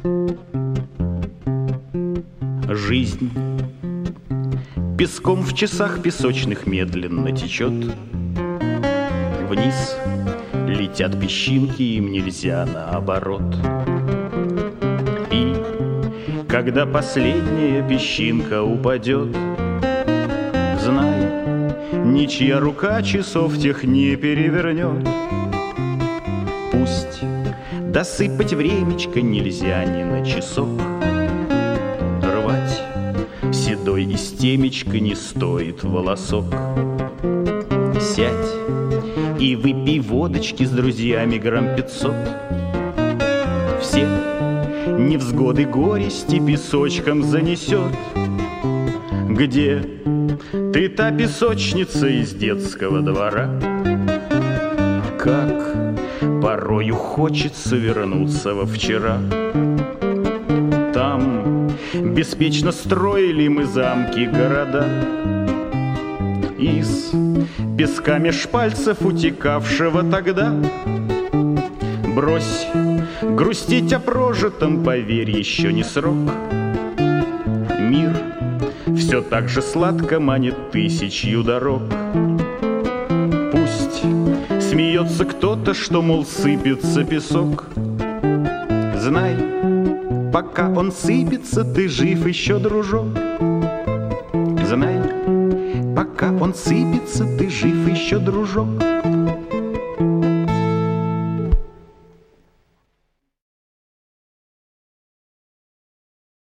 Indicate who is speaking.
Speaker 1: Жизнь песком в часах песочных медленно течет. Вниз летят песчинки, им нельзя наоборот. И когда последняя песчинка упадет, знай, ничья рука часов тех не перевернет. Пусть досыпать времечко нельзя ни на часок, рвать седой из темечка не стоит волосок. Сядь и выпей водочки с друзьями грамм 500. Все невзгоды горести песочком занесет. Где ты, та песочница из детского двора? Как порою хочется вернуться во вчера. Там беспечно строили мы замки, города из песка меж пальцев, утекавшего тогда. Брось грустить о прожитом, поверь, еще не срок. Мир все так же сладко манит тысячью дорог. Пусть смеется кто-то, что, мол, сыпется песок. Знай, пока он сыпется, ты жив еще, дружок. Знай, пока он сыпется, ты жив еще, дружок.